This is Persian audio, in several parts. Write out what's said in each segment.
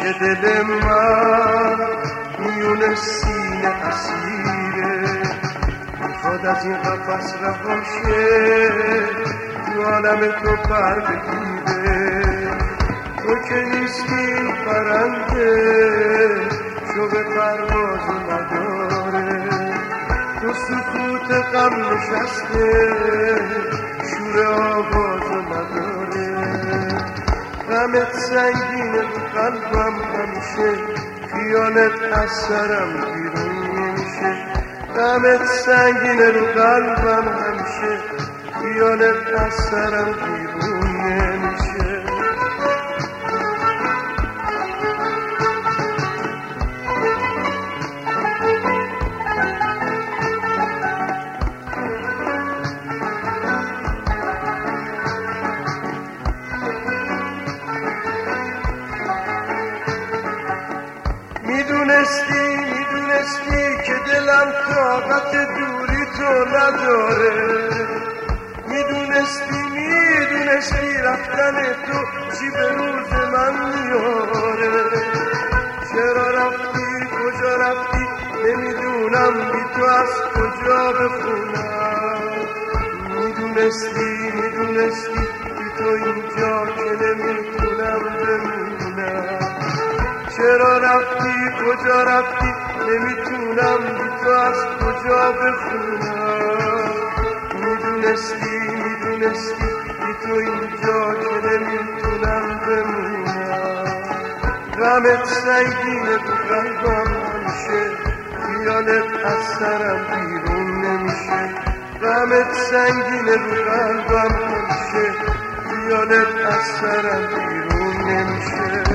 دل من میون سینه اسیره، میخواد از این قفس رها شه، تو عالم تو پر بگیره. تو که نیستی پرنده شوق پروازو نداره، تو سکوت غم نشسته شور آوازو نداره. غمت سنگینه رو قلبم همیشه، خیالت از سرم بیرون نمیشه. غمت سنگینه رو قلبم همیشه، خیالت از سرم بیرون نمیشه. میدونستی که دلم طاقت دوری تو نداره، میدونستی رفتن تو چی به روز من میاره. چرا رفتی کجا رفتی نمیدونم، بی تو از کجا بخونم. میدونستی بی تو اینجا که نمیتونم بمونم. چرا رفتی کجا رفتی نمیتونم، بی تو از کجا بخونم. میدونستی بی تو اینجا که نمیتونم بمونم. غمت سنگینه رو قلبم همیشه، خیالت از سرم بیرون نمیشه. غمت سنگینه رو قلبم همیشه، خیالت از سرم بیرون نمیشه.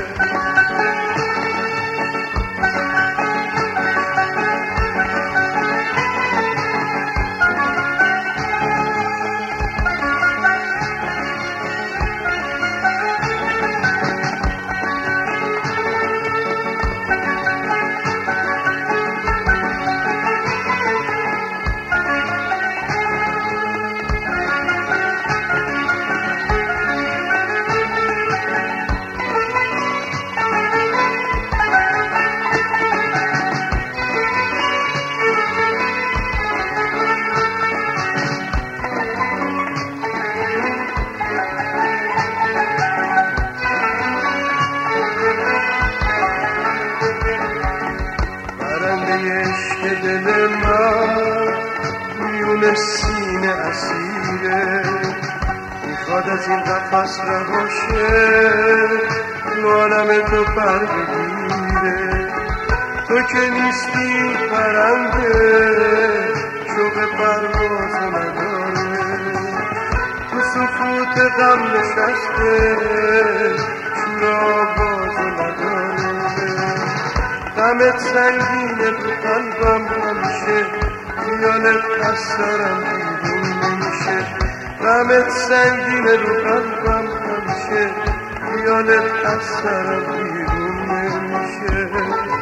عشق دل من میون سینه اسیره، میخواد از این قفس رها شه، تو عالم تو پر بگیره. تو که نیستی پرنده شوق پروازو نداره، تو سکوت غم نشسته شور آوازو نداره. غمت سنگینه رو قلبم همیشه، خیالت از سرم بیرون نمیشه. غمت سنگینه رو قلبم همیشه، خیالت از سرم بیرون نمیشه.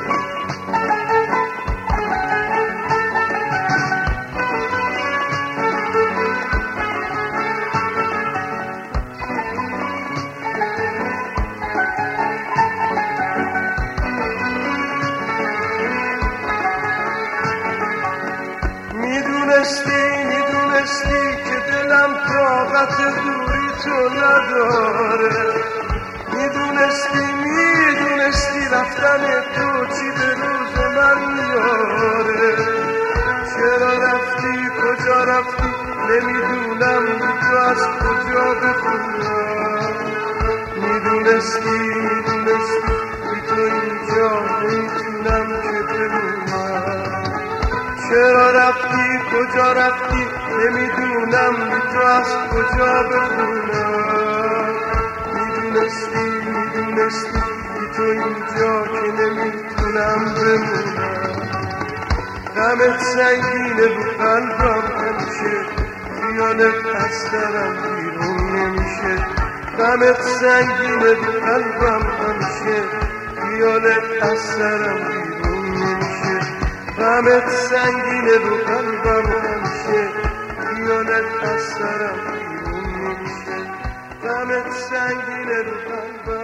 میدونستی که دلم طاقت دوری تو نداره، میدونستی رفتن تو چی به روز من میاره. چرا رفتی کجا رفتی نمیدونم، بی تو از کجا بخونم. میدونستی بی تو اینجا نمیتونم که بمونم. چرا رفتی کجا رفتی نمیدونم، بی تو از کجا بخونم. میدونستی بی تو اینجا که نمیتونم بمونم. غمت سنگینه رو قلبم همیشه، خیالت از سرم بیرون نمیشه. غمت سنگینه رو قلبم همیشه، خیالت از سرم بیرون نمیشه. غمت سنگینه رو قلبم همیشه، خیالت از سرم بیرون نمیشه. غمت سنگینه رو قلبم